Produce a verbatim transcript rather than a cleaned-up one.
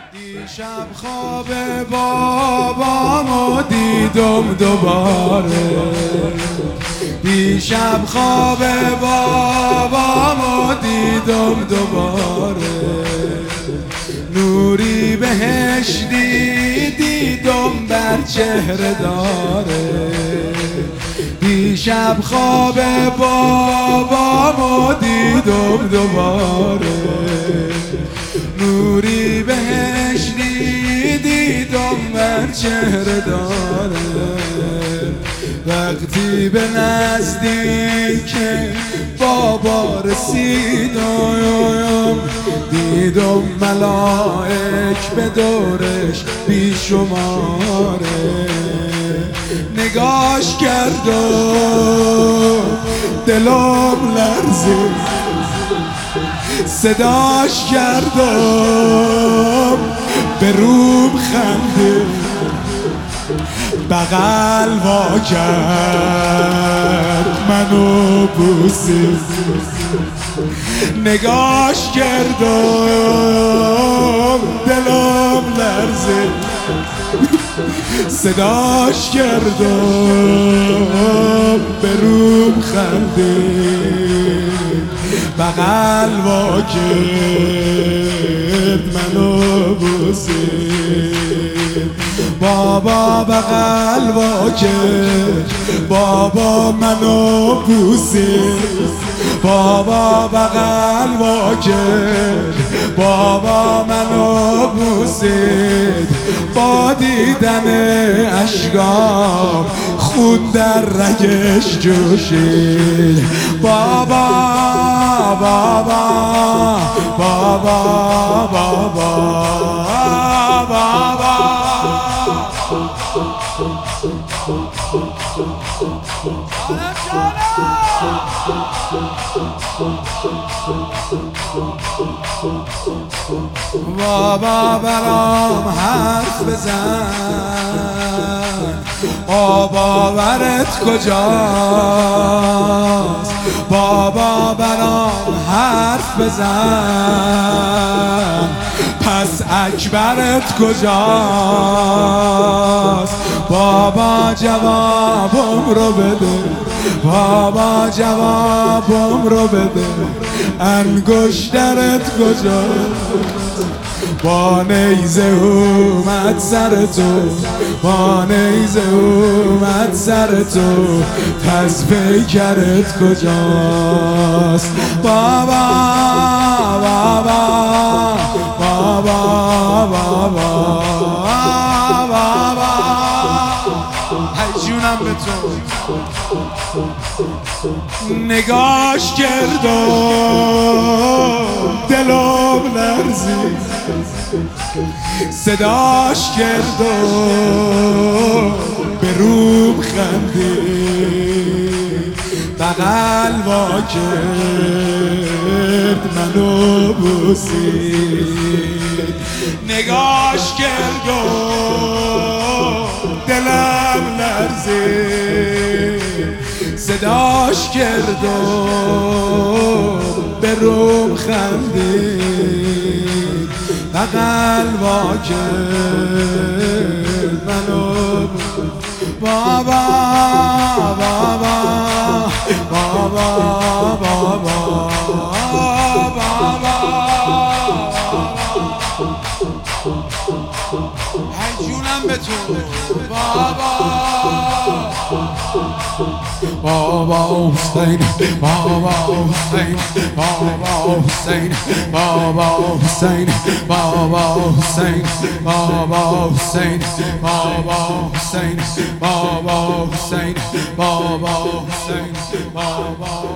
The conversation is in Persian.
دیشب خواب بابامو دیدم دوباره، دیشب خواب بابامو دیدم دوباره، نوری بهشتی دیدم بر چهره داره. دیشب خواب بابامو دیدم دوباره، نوری بهشتی دیدم بر چهره داره. وقتی به نزدیک بابا رسیدم، دیدم ملائک به دورش بیشماره. نگاش کردم دلم لرزید، صداش کردم به روم خنده، بغل وا کرد منو بوسید. نگاش کردم دلم لرزید، صداش کردم به روم خنده، بغل وا کرد منو بوسید. بابا بغل وا کرد، بابا منو بوسید. بابا بغل وا کرد، بابا منو بوسید. با دیدن اشکام خون در رگش جوشید. بابا بابا بابا بابا بابا بابا برام حرف بزن، بابا ورت کجاست؟ بابا برام حرف بزن، پس اکبرت کجاست؟ بابا جوابم رو بده، بابا جوابم رو بده، انگشترت کجاست؟ با نیزه اومد سر تو، با نیزه اومد سر تو، پس پیکرت کجاست؟ بابا بابا بابا بابا بابا هی جونم به تو. نگاش کردم دلم لرزید، صداش کردم به روم خندید، بغل وا کرد منو بوسید. نگاش کردم دلم لرزید، صداش کردم به روم خندید، بغل وا کرد منو. بابا بابا بابا بابا بابا هی جونم به تو. بابا بابا حسین، بابا حسین، بابا حسین، بابا حسین، بابا حسین، بابا حسین، بابا حسین، بابا حسین، بابا حسین، بابا